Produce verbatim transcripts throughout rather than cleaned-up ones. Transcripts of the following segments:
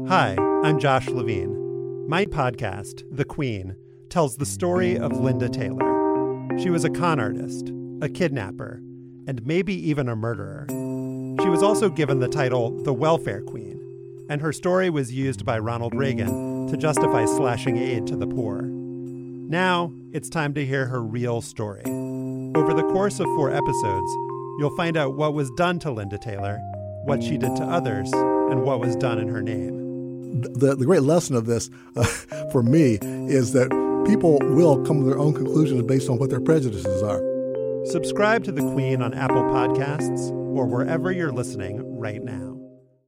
Hi, I'm Josh Levine. My podcast, The Queen, tells the story of Linda Taylor. She was a con artist, a kidnapper, and maybe even a murderer. She was also given the title the Welfare Queen, and her story was used by Ronald Reagan to justify slashing aid to the poor. Now, it's time to hear her real story. Over the course of four episodes, you'll find out what was done to Linda Taylor, what she did to others, and what was done in her name. The, the great lesson of this, uh, for me, is that people will come to their own conclusions based on what their prejudices are. Subscribe to The Queen on Apple Podcasts or wherever you're listening right now.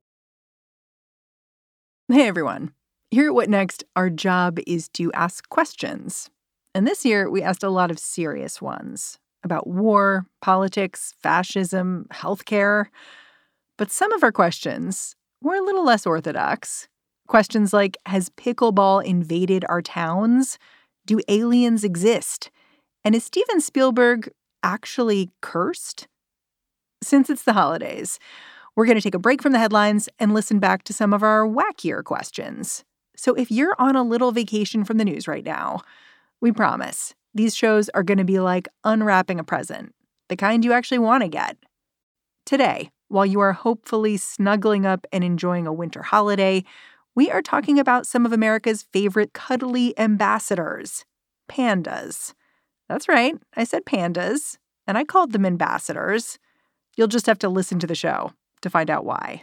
Hey, everyone. Here at What Next, our job is to ask questions. And this year, we asked a lot of serious ones about war, politics, fascism, healthcare. But some of our questions were a little less orthodox. Questions like, has pickleball invaded our towns? Do aliens exist? And is Steven Spielberg actually cursed? Since it's the holidays, we're going to take a break from the headlines and listen back to some of our wackier questions. So if you're on a little vacation from the news right now, we promise these shows are going to be like unwrapping a present, the kind you actually want to get. Today, while you are hopefully snuggling up and enjoying a winter holiday, we are talking about some of America's favorite cuddly ambassadors, pandas. That's right, I said pandas, and I called them ambassadors. You'll just have to listen to the show to find out why.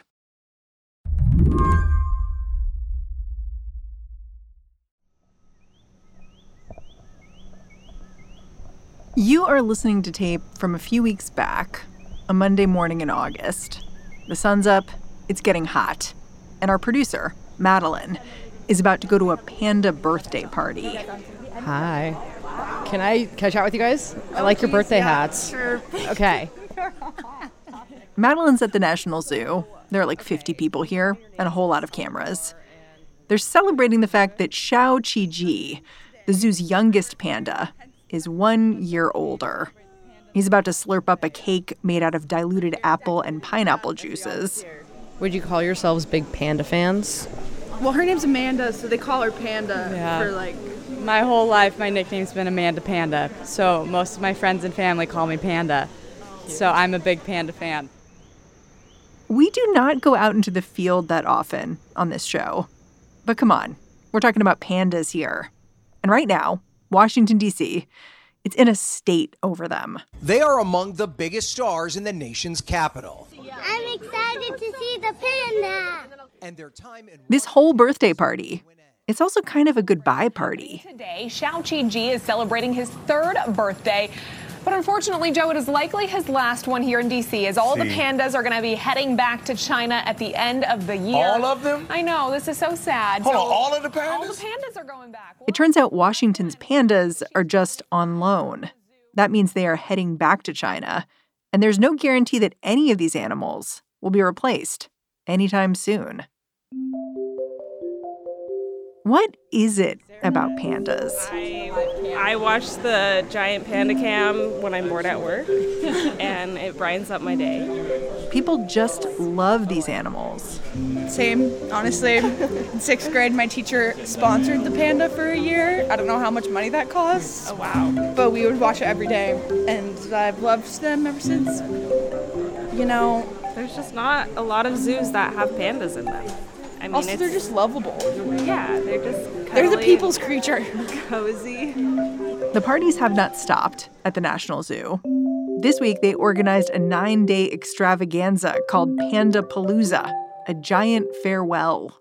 You are listening to tape from a few weeks back, a Monday morning in August. The sun's up, it's getting hot, and our producer, Madeline, is about to go to a panda birthday party. Hi. Can I catch out with you guys? I like your birthday hats. Sure. Okay. Madeline's at the National Zoo. There are like fifty people here and a whole lot of cameras. They're celebrating the fact that Xiao Qiji, the zoo's youngest panda, is one year older. He's about to slurp up a cake made out of diluted apple and pineapple juices. Would you call yourselves big panda fans? Well, her name's Amanda, so they call her Panda Yeah. for like... My whole life, my nickname's been Amanda Panda, so most of my friends and family call me Panda. So I'm a big panda fan. We do not go out into the field that often on this show. But come on, we're talking about pandas here. And right now, Washington, D C, it's in a state over them. They are among the biggest stars in the nation's capital. I'm excited to see the panda. And their time in This whole birthday party, it's also kind of a goodbye party. Today, Xiao Qiji is celebrating his third birthday. But unfortunately, Joe, it is likely his last one here in D C, as all the pandas are going to be heading back to China at the end of the year. All of them? I know, this is so sad. Hold so on, all of the pandas? All the pandas are going back. It turns out Washington's pandas are just on loan. That means they are heading back to China. And there's no guarantee that any of these animals will be replaced anytime soon. What is it about pandas? I, I watch the giant panda cam when I'm bored at work, and it brightens up my day. People just love these animals. Same, honestly. In sixth grade, my teacher sponsored the panda for a year. I don't know how much money that costs. Oh, wow. But we would watch it every day, and I've loved them ever since. You know... There's just not a lot of zoos that have pandas in them. I mean, also, it's, they're just lovable. Yeah, they're just cuddly. They're the people's creature. Cozy. The parties have not stopped at the National Zoo. This week, they organized a nine-day extravaganza called Panda Palooza, a giant farewell.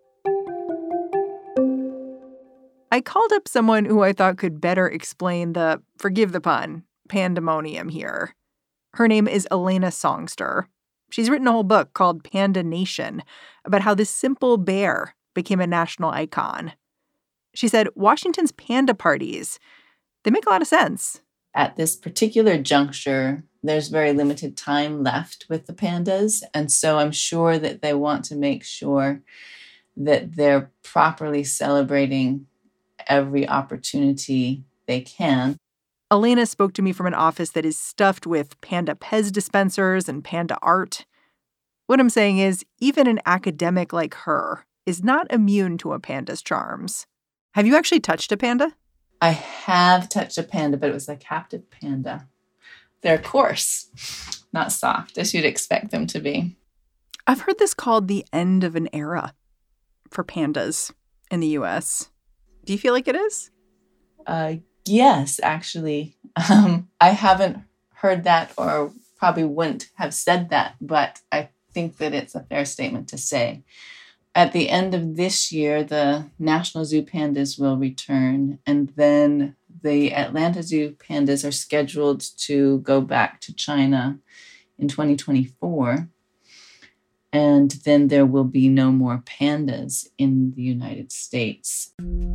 I called up someone who I thought could better explain the, forgive the pun, pandemonium here. Her name is Elena Songster. She's written a whole book called Panda Nation about how this simple bear became a national icon. She said Washington's panda parties, they make a lot of sense. At this particular juncture, there's very limited time left with the pandas. And so I'm sure that they want to make sure that they're properly celebrating every opportunity they can. Elena spoke to me from an office that is stuffed with Panda Pez dispensers and panda art. What I'm saying is, even an academic like her is not immune to a panda's charms. Have you actually touched a panda? I have touched a panda, but it was a captive panda. They're coarse, not soft, as you'd expect them to be. I've heard this called the end of an era for pandas in the U S. Do you feel like it is? Uh, yes, actually. Um, I haven't heard that or probably wouldn't have said that, but I think that it's a fair statement to say. At the end of this year, the National Zoo pandas will return, and then the Atlanta Zoo pandas are scheduled to go back to China in twenty twenty-four. And then there will be no more pandas in the United States.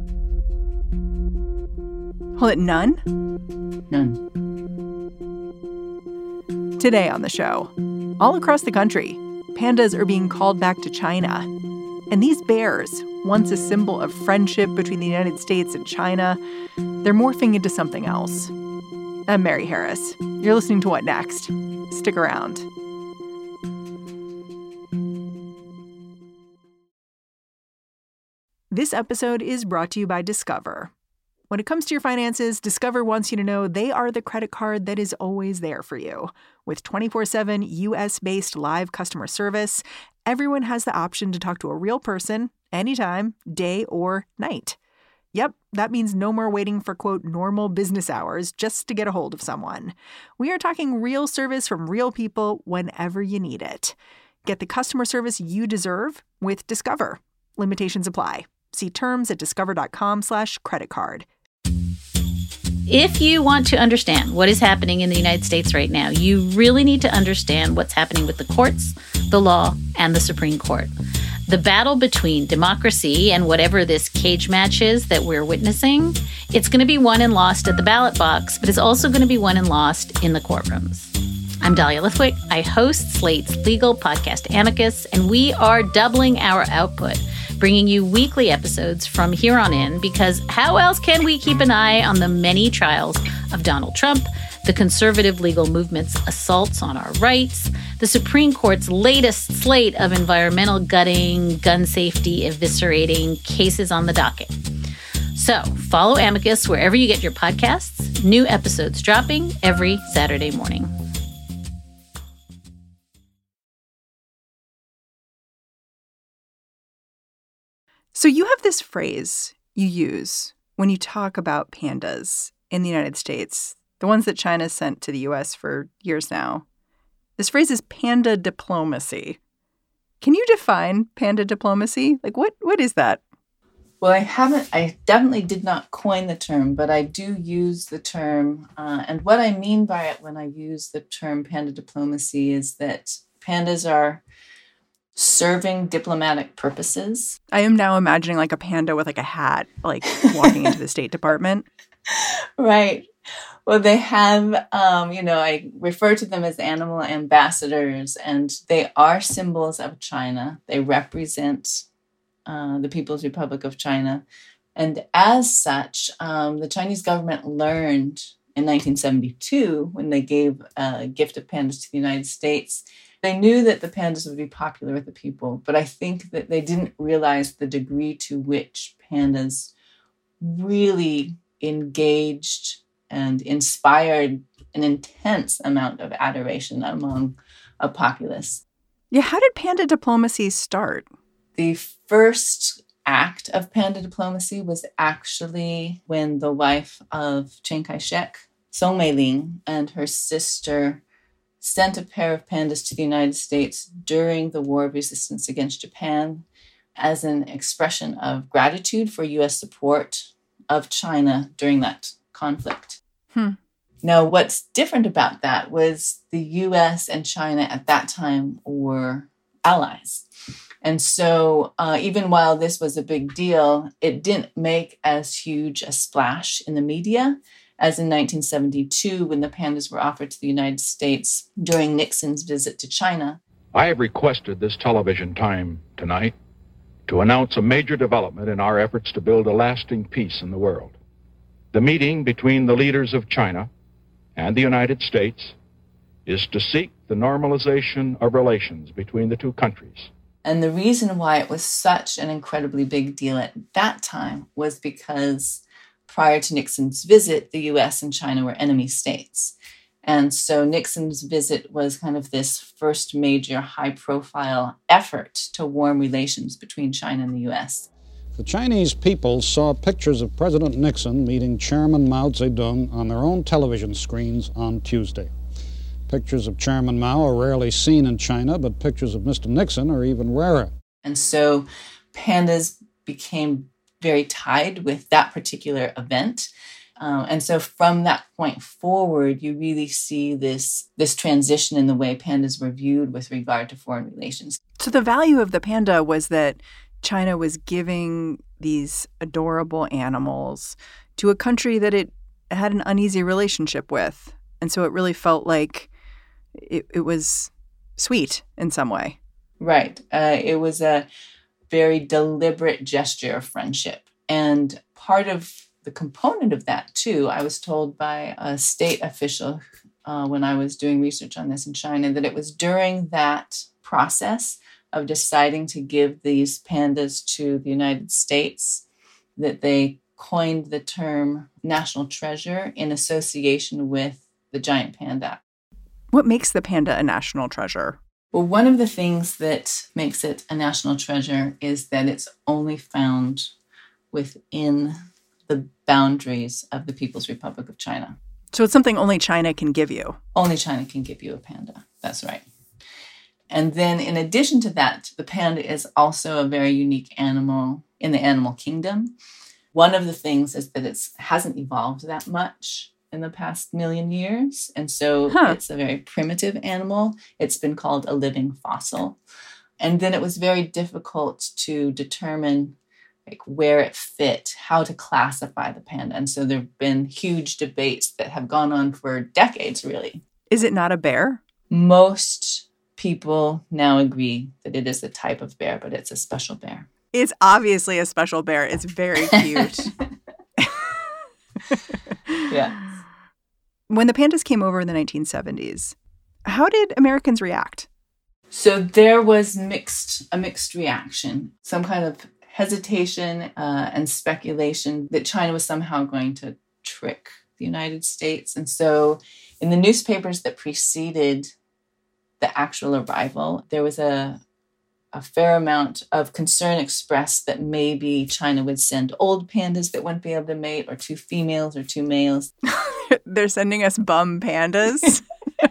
Hold it, none? None. Today on the show, all across the country, pandas are being called back to China. And these bears, once a symbol of friendship between the United States and China, they're morphing into something else. I'm Mary Harris. You're listening to What Next? Stick around. This episode is brought to you by Discover. When it comes to your finances, Discover wants you to know they are the credit card that is always there for you. With twenty-four seven U S-based live customer service, everyone has the option to talk to a real person anytime, day or night. Yep, that means no more waiting for, quote, normal business hours just to get a hold of someone. We are talking real service from real people whenever you need it. Get the customer service you deserve with Discover. Limitations apply. See terms at discover.com slash credit card. If you want to understand what is happening in the United States right now, you really need to understand what's happening with the courts, the law, and the Supreme Court. The battle between democracy and whatever this cage match is that we're witnessing, it's going to be won and lost at the ballot box, but it's also going to be won and lost in the courtrooms. I'm Dahlia Lithwick. I host Slate's legal podcast Amicus, and we are doubling our output, bringing you weekly episodes from here on in, because how else can we keep an eye on the many trials of Donald Trump, the conservative legal movement's assaults on our rights, the Supreme Court's latest slate of environmental gutting, gun safety eviscerating cases on the docket. So follow Amicus wherever you get your podcasts. New episodes dropping every Saturday morning. So you have this phrase you use when you talk about pandas in the United States, the ones that China sent to the U S for years now. This phrase is panda diplomacy. Can you define panda diplomacy? Like, what what is that? Well, I haven't, I definitely did not coin the term, but I do use the term. Uh, and what I mean by it when I use the term panda diplomacy is that pandas are serving diplomatic purposes. I am now imagining like a panda with like a hat, like walking into the State Department. Right. Well, they have, um, you know, I refer to them as animal ambassadors, and they are symbols of China. They represent uh, the People's Republic of China. And as such, um, the Chinese government learned in nineteen seventy-two, when they gave a gift of pandas to the United States, they knew that the pandas would be popular with the people, but I think that they didn't realize the degree to which pandas really engaged and inspired an intense amount of adoration among a populace. Yeah, how did panda diplomacy start? The first act of panda diplomacy was actually when the wife of Chiang Kai-shek, Song Mei-ling, and her sister sent a pair of pandas to the United States during the War of Resistance against Japan as an expression of gratitude for U S support of China during that conflict. Hmm. Now, what's different about that was the U S and China at that time were allies. And so uh, even while this was a big deal, it didn't make as huge a splash in the media as in nineteen seventy-two, when the pandas were offered to the United States during Nixon's visit to China. I have requested this television time tonight to announce a major development in our efforts to build a lasting peace in the world. The meeting between the leaders of China and the United States is to seek the normalization of relations between the two countries. And the reason why it was such an incredibly big deal at that time was because prior to Nixon's visit, the U S and China were enemy states. And so Nixon's visit was kind of this first major high-profile effort to warm relations between China and the U S. The Chinese people saw pictures of President Nixon meeting Chairman Mao Zedong on their own television screens on Tuesday. Pictures of Chairman Mao are rarely seen in China, but pictures of Mister Nixon are even rarer. And so pandas became very tied with that particular event. Um, and so from that point forward, you really see this, this transition in the way pandas were viewed with regard to foreign relations. So the value of the panda was that China was giving these adorable animals to a country that it had an uneasy relationship with. And so it really felt like it, it was sweet in some way. Right. Uh, it was a very deliberate gesture of friendship. And part of the component of that, too, I was told by a state official uh, when I was doing research on this in China, that it was during that process of deciding to give these pandas to the United States that they coined the term national treasure in association with the giant panda. What makes the panda a national treasure? Well, one of the things that makes it a national treasure is that it's only found within the boundaries of the People's Republic of China. So it's something only China can give you? Only China can give you a panda. That's right. And then in addition to that, the panda is also a very unique animal in the animal kingdom. One of the things is that it hasn't evolved that much in the past million years. And so huh. It's a very primitive animal. It's been called a living fossil. And then it was very difficult to determine like where it fit, how to classify the panda. And so there have been huge debates that have gone on for decades, really. Is it not a bear? Most people now agree that it is a type of bear, but it's a special bear. It's obviously a special bear. It's very cute. Yeah. When the pandas came over in the nineteen seventies, how did Americans react? So there was mixed a mixed reaction, some kind of hesitation uh, and speculation that China was somehow going to trick the United States. And so in the newspapers that preceded the actual arrival, there was a a fair amount of concern expressed that maybe China would send old pandas that wouldn't be able to mate, or two females or two males. They're sending us bum pandas.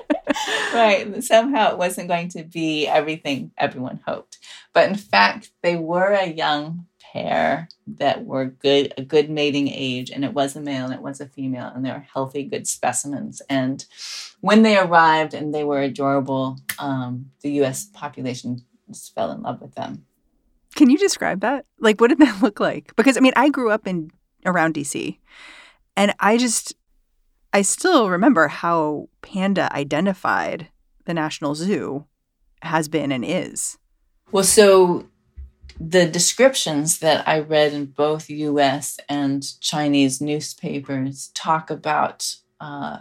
Right. Somehow it wasn't going to be everything everyone hoped. But in fact, they were a young pair that were good, a good mating age, and it was a male and it was a female, and they were healthy, good specimens. And when they arrived and they were adorable, um, the U S population just fell in love with them. Can you describe that? Like, what did that look like? Because, I mean, I grew up in around D C, and I just, I still remember how panda identified the National Zoo has been and is. Well, so the descriptions that I read in both U S and Chinese newspapers talk about, uh,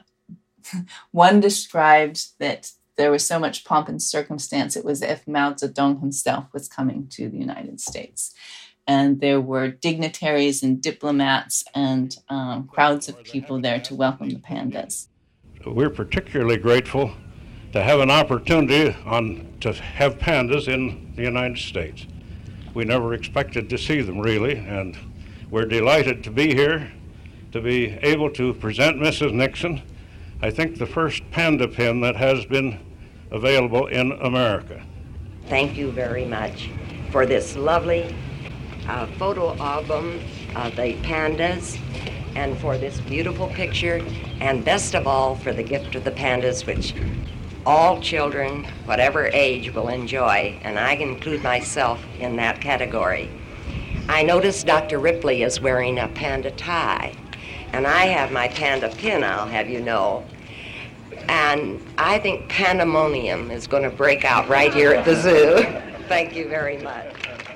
one described that there was so much pomp and circumstance, it was as if Mao Zedong himself was coming to the United States. And there were dignitaries and diplomats and um, crowds of people there to welcome the pandas. We're particularly grateful to have an opportunity on to have pandas in the United States. We never expected to see them, really, and we're delighted to be here, to be able to present Missus Nixon, I think the first panda pin that has been available in America. Thank you very much for this lovely uh, photo album of the pandas, and for this beautiful picture, and best of all for the gift of the pandas, which all children, whatever age, will enjoy, and I include myself in that category. I noticed Doctor Ripley is wearing a panda tie, and I have my panda pin, I'll have you know. And I think pandemonium is going to break out right here at the zoo. Thank you very much.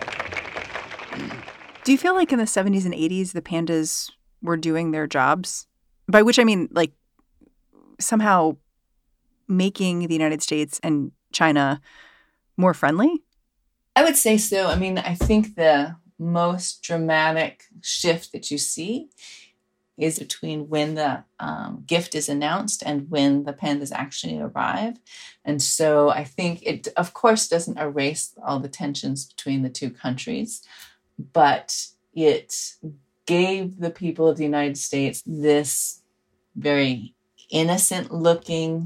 Do you feel like in the seventies and eighties, the pandas were doing their jobs? By which I mean, like, somehow making the United States and China more friendly? I would say so. I mean, I think the most dramatic shift that you see is between when the um, gift is announced and when the pandas actually arrive. And so I think it, of course, doesn't erase all the tensions between the two countries, but it gave the people of the United States this very innocent-looking,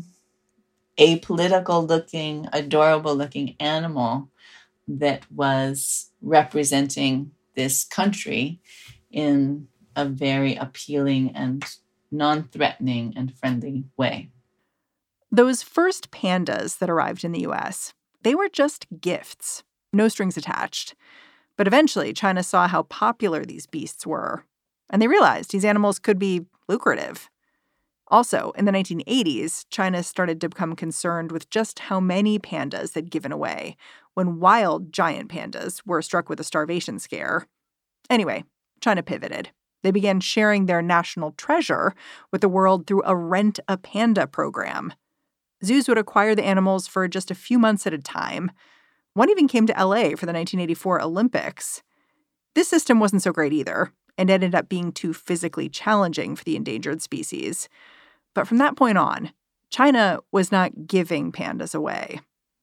apolitical-looking, adorable-looking animal that was representing this country in a very appealing and non-threatening and friendly way. Those first pandas that arrived in the U S, they were just gifts, no strings attached. But eventually, China saw how popular these beasts were, and they realized these animals could be lucrative. Also, in the nineteen eighties, China started to become concerned with just how many pandas they'd given away when wild giant pandas were struck with a starvation scare. Anyway, China pivoted. They began sharing their national treasure with the world through a Rent-a-Panda program. Zoos would acquire the animals for just a few months at a time. One even came to L A for the nineteen eighty-four Olympics. This system wasn't so great either, and ended up being too physically challenging for the endangered species. But from that point on, China was not giving pandas away.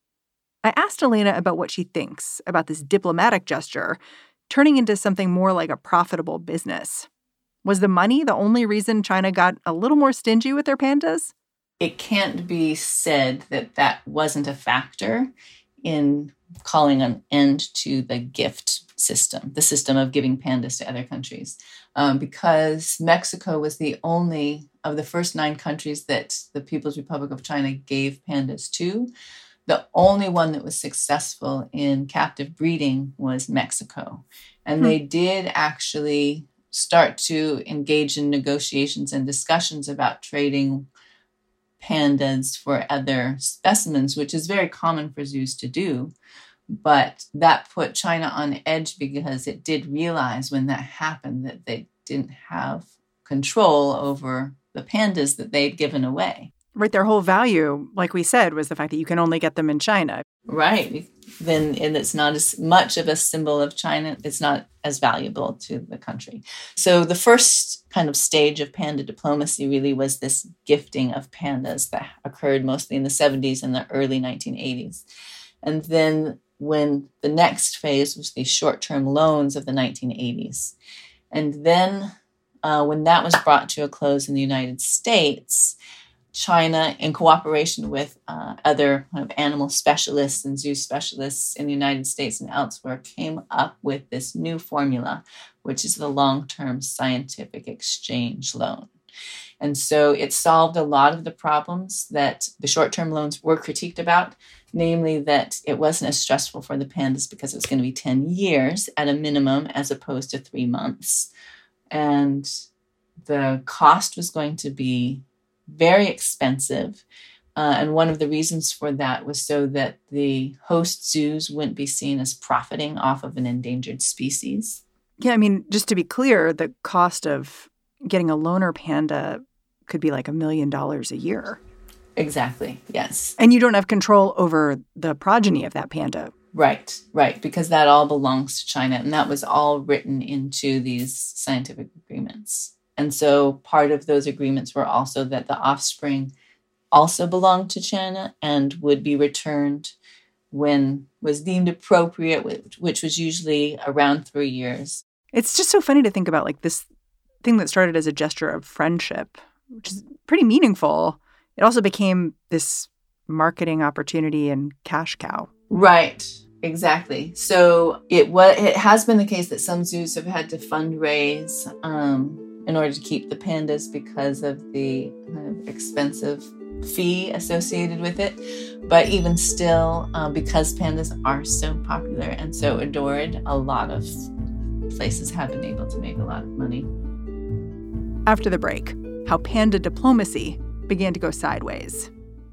I asked Elena about what she thinks about this diplomatic gesture turning into something more like a profitable business. Was the money the only reason China got a little more stingy with their pandas? It can't be said that that wasn't a factor in calling an end to the gift system, the system of giving pandas to other countries, um, because Mexico was the only of the first nine countries that the People's Republic of China gave pandas to. The only one that was successful in captive breeding was Mexico. And hmm. they did actually start to engage in negotiations and discussions about trading pandas for other specimens, which is very common for zoos to do. But that put China on edge because it did realize when that happened that they didn't have control over the pandas that they'd given away. Right. Their whole value, like we said, was the fact that you can only get them in China. Right. Then, and it's not as much of a symbol of China. It's not as valuable to the country. So the first kind of stage of panda diplomacy really was this gifting of pandas that occurred mostly in the seventies and the early nineteen eighties. And then when the next phase was the short-term loans of the nineteen eighties. And then uh, when that was brought to a close in the United States, China, in cooperation with uh, other kind of animal specialists and zoo specialists in the United States and elsewhere, came up with this new formula, which is the long-term scientific exchange loan. And so it solved a lot of the problems that the short-term loans were critiqued about, namely that it wasn't as stressful for the pandas because it was going to be ten years at a minimum as opposed to three months. And the cost was going to be very expensive. Uh, and one of the reasons for that was so that the host zoos wouldn't be seen as profiting off of an endangered species. Yeah, I mean, just to be clear, the cost of getting a loaner panda could be like a million dollars a year. Exactly, yes. And you don't have control over the progeny of that panda. Right, right, because that all belongs to China, and that was all written into these scientific agreements. And so part of those agreements were also that the offspring also belonged to China and would be returned when was deemed appropriate, which, which was usually around three years. It's just so funny to think about, like, this thing that started as a gesture of friendship, which is pretty meaningful. It also became this marketing opportunity and cash cow. Right. Exactly. So it was. It has been the case that some zoos have had to fundraise um, in order to keep the pandas because of the kind of expensive fee associated with it. But even still, uh, because pandas are so popular and so adored, a lot of places have been able to make a lot of money. After the break, how panda diplomacy began to go sideways.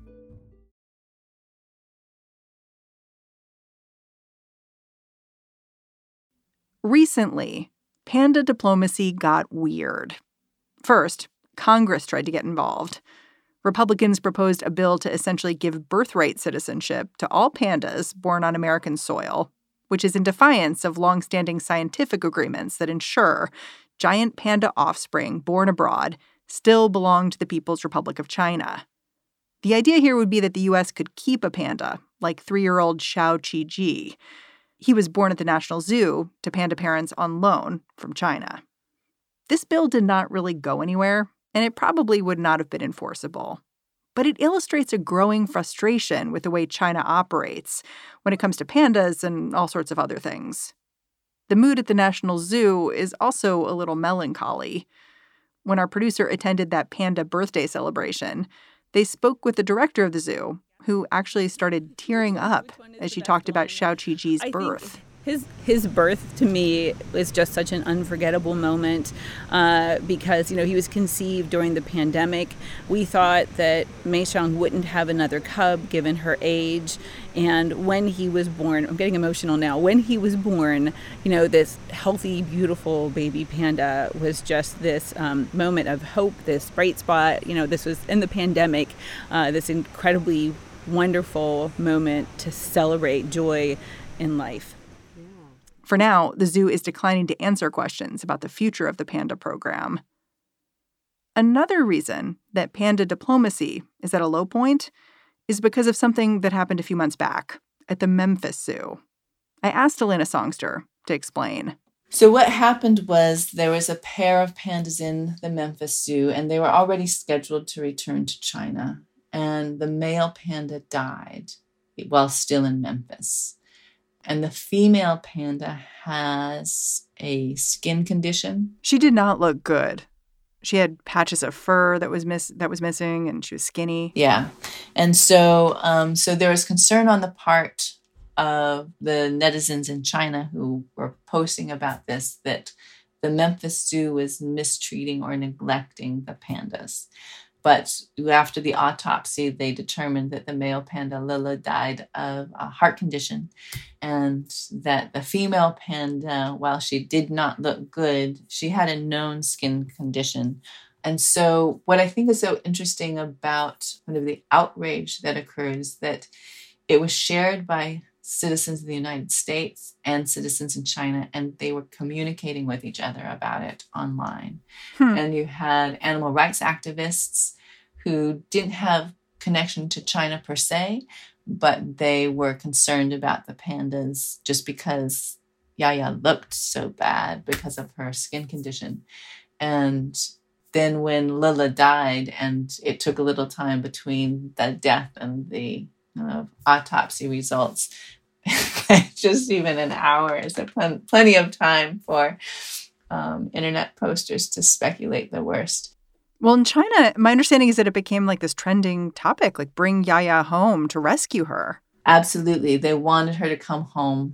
Recently, panda diplomacy got weird. First, Congress tried to get involved. Republicans proposed a bill to essentially give birthright citizenship to all pandas born on American soil. which is in defiance of longstanding scientific agreements that ensure giant panda offspring born abroad still belong to the People's Republic of China. The idea here would be that the U S could keep a panda, like three-year-old Xiao Qiji. He was born at the National Zoo to panda parents on loan from China. This bill did not really go anywhere, and it probably would not have been enforceable. But it illustrates a growing frustration with the way China operates when it comes to pandas and all sorts of other things. The mood at the National Zoo is also a little melancholy. When our producer attended that panda birthday celebration, they spoke with the director of the zoo, who actually started tearing up as she talked about Xiao Qiji's birth. His his birth, to me, is just such an unforgettable moment uh, because, you know, he was conceived during the pandemic. We thought that Mei Xiang wouldn't have another cub given her age. And when he was born, I'm getting emotional now, when he was born, you know, this healthy, beautiful baby panda was just this um, moment of hope, this bright spot. You know, this was in the pandemic, uh, this incredibly wonderful moment to celebrate joy in life. For now, the zoo is declining to answer questions about the future of the panda program. Another reason that panda diplomacy is at a low point is because of something that happened a few months back at the Memphis Zoo. I asked Elena Songster to explain. So what happened was there was a pair of pandas in the Memphis Zoo, and they were already scheduled to return to China. And the male panda died while still in Memphis. And the female panda has a skin condition. She did not look good. She had patches of fur that was miss that was missing, and she was skinny. Yeah. And so um, so there was concern on the part of the netizens in China who were posting about this, that the Memphis Zoo was mistreating or neglecting the pandas. But after the autopsy, they determined that the male panda, Lila, died of a heart condition, and that the female panda, while she did not look good, she had a known skin condition. And so what I think is so interesting about kind of the outrage that occurred is that it was shared by citizens of the United States and citizens in China, and they were communicating with each other about it online. Hmm. And you had animal rights activists who didn't have connection to China per se, but they were concerned about the pandas just because Yaya looked so bad because of her skin condition. And then when Lila died, and it took a little time between the death and the uh, autopsy results, just even an hour is a pl- plenty of time for um, internet posters to speculate the worst. Well, in China, my understanding is that it became like this trending topic, like bring Yaya home to rescue her. Absolutely. They wanted her to come home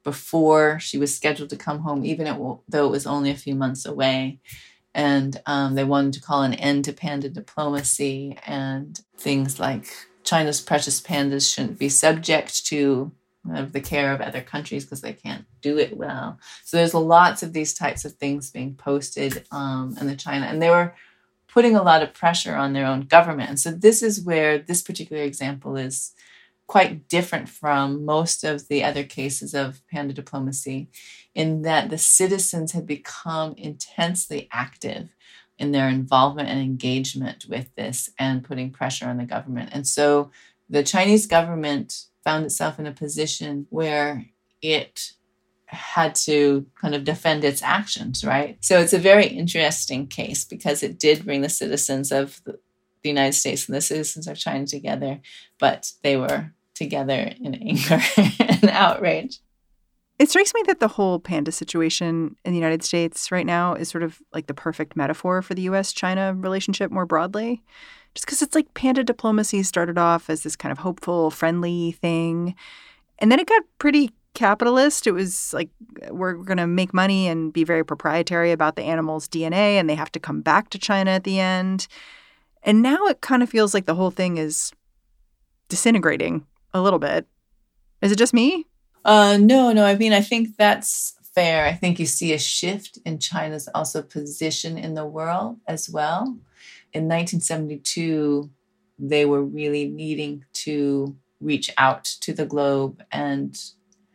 before she was scheduled to come home, even though it was only a few months away. And um, they wanted to call an end to panda diplomacy, and things like China's precious pandas shouldn't be subject to of the care of other countries because they can't do it well. So there's lots of these types of things being posted um, in the China, and they were putting a lot of pressure on their own government. And so this is where this particular example is quite different from most of the other cases of panda diplomacy, in that the citizens had become intensely active in their involvement and engagement with this and putting pressure on the government. And so the Chinese government found itself in a position where it had to kind of defend its actions, right? So it's a very interesting case because it did bring the citizens of the United States and the citizens of China together, but they were together in anger and outrage. It strikes me that the whole panda situation in the United States right now is sort of like the perfect metaphor for the U S China relationship more broadly. Just because it's like panda diplomacy started off as this kind of hopeful, friendly thing. And then it got pretty capitalist. It was like, we're going to make money and be very proprietary about the animal's D N A, and they have to come back to China at the end. And now it kind of feels like the whole thing is disintegrating a little bit. Is it just me? Uh, no, no. I mean, I think that's fair. I think you see a shift in China's also position in the world as well. In nineteen seventy-two, they were really needing to reach out to the globe and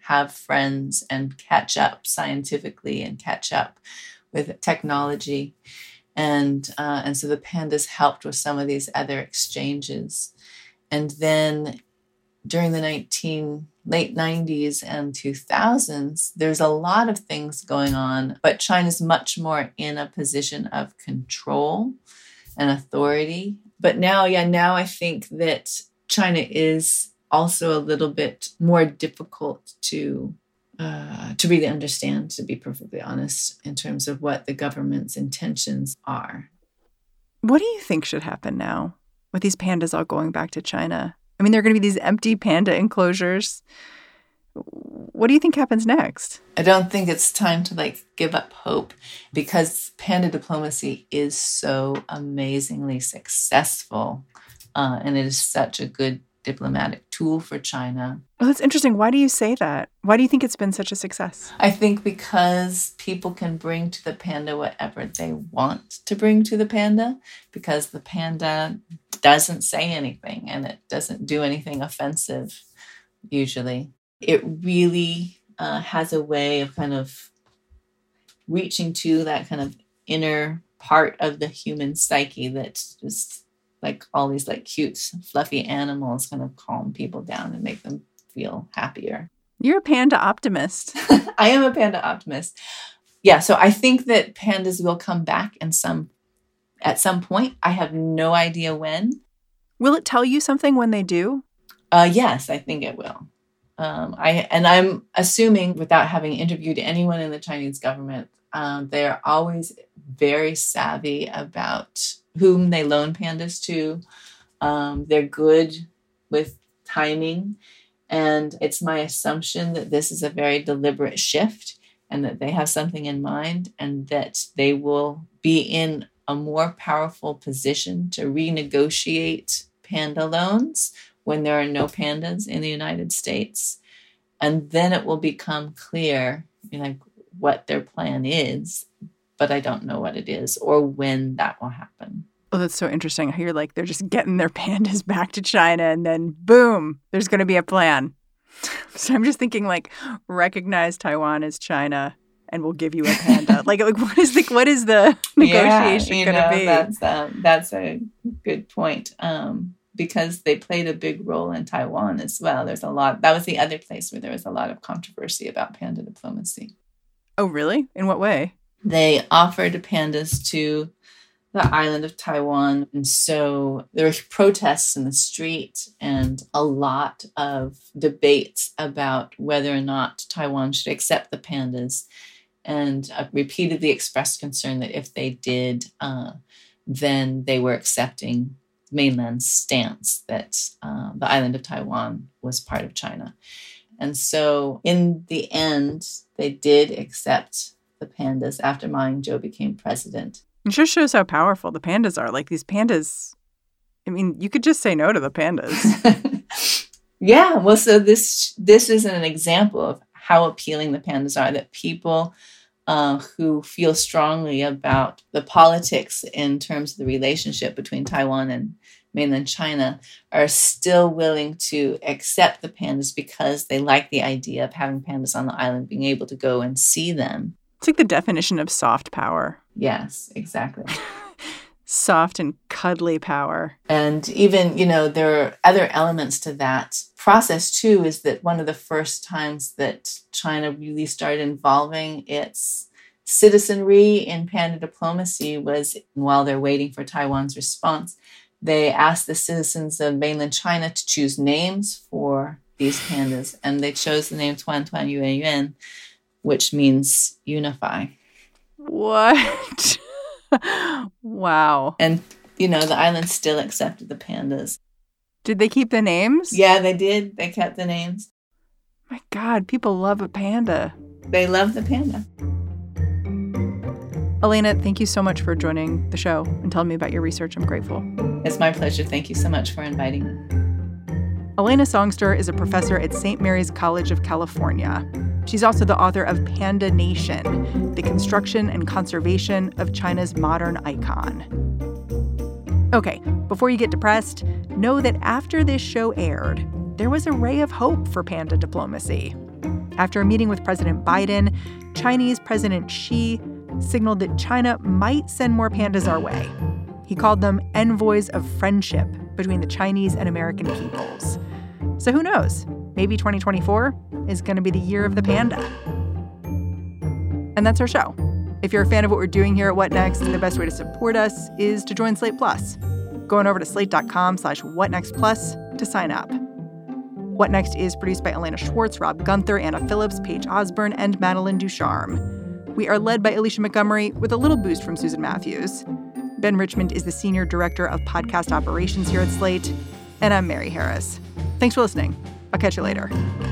have friends and catch up scientifically and catch up with technology. And uh, and so the pandas helped with some of these other exchanges. And then during the nineteen late nineties and two thousands, there's a lot of things going on, but China's much more in a position of control and authority. But now, yeah, now I think that China is also a little bit more difficult to uh, to really understand, to be perfectly honest, in terms of what the government's intentions are. What do you think should happen now with these pandas all going back to China? I mean, there are going to be these empty panda enclosures. What do you think happens next? I don't think it's time to like give up hope, because panda diplomacy is so amazingly successful, uh, and it is such a good diplomatic tool for China. Well, that's interesting. Why do you say that? Why do you think it's been such a success? I think because people can bring to the panda whatever they want to bring to the panda, because the panda doesn't say anything and it doesn't do anything offensive, usually. It really uh, has a way of kind of reaching to that kind of inner part of the human psyche that's just like all these like cute, fluffy animals kind of calm people down and make them feel happier. You're a panda optimist. I am a panda optimist. Yeah, so I think that pandas will come back in some at some point. I have no idea when. Will it tell you something when they do? Uh, yes, I think it will. Um, I and I'm assuming, without having interviewed anyone in the Chinese government, um, they're always very savvy about whom they loan pandas to. Um, they're good with timing. And it's my assumption that this is a very deliberate shift and that they have something in mind and that they will be in a more powerful position to renegotiate panda loans when there are no pandas in the United States. And then it will become clear, you know, what their plan is, but I don't know what it is or when that will happen. Oh, that's so interesting. How you're like, they're just getting their pandas back to China and then boom, there's going to be a plan. So I'm just thinking like, recognize Taiwan as China and we'll give you a panda. like, like what is the what is the negotiation yeah, going to be? That's um, that's a good point. Um, because they played a big role in Taiwan as well. There's a lot. That was the other place where there was a lot of controversy about panda diplomacy. Oh, really? In what way? They offered pandas to the island of Taiwan. And so there were protests in the street and a lot of debates about whether or not Taiwan should accept the pandas, and uh, repeatedly expressed concern that if they did, uh, then they were accepting mainland's stance that uh, the island of Taiwan was part of China. And so in the end, they did accept the pandas after Ma Ying-jeou became president. It just shows how powerful the pandas are. Like these pandas, I mean, you could just say no to the pandas. Yeah, well, so this this is an example of how appealing the pandas are, that people uh, who feel strongly about the politics in terms of the relationship between Taiwan and mainland China are still willing to accept the pandas because they like the idea of having pandas on the island, being able to go and see them. It's like the definition of soft power. Yes, exactly. Soft and cuddly power. And even, you know, there are other elements to that process, too, is that one of the first times that China really started involving its citizenry in panda diplomacy was while they're waiting for Taiwan's response. They asked the citizens of mainland China to choose names for these pandas, and they chose the name Tuan Tuan Yuan Yuan, which means unify. What? Wow. And, you know, the island still accepted the pandas. Did they keep the names? Yeah, they did. They kept the names. My God, people love a panda. They love the panda. Elena, thank you so much for joining the show and telling me about your research. I'm grateful. It's my pleasure. Thank you so much for inviting me. Elena Songster is a professor at Saint Mary's College of California. She's also the author of Panda Nation, the construction and conservation of China's modern icon. Okay, before you get depressed, know that after this show aired, there was a ray of hope for panda diplomacy. After a meeting with President Biden, Chinese President Xi signaled that China might send more pandas our way. He called them envoys of friendship between the Chinese and American peoples. So who knows? Maybe twenty twenty-four is going to be the year of the panda. And that's our show. If you're a fan of what we're doing here at What Next, the best way to support us is to join Slate Plus. Go on over to slate.com slash whatnextplus to sign up. What Next is produced by Elena Schwartz, Rob Gunther, Anna Phillips, Paige Osborne, and Madeline Ducharme. We are led by Alicia Montgomery with a little boost from Susan Matthews. Ben Richmond is the Senior Director of Podcast Operations here at Slate. And I'm Mary Harris. Thanks for listening. I'll catch you later.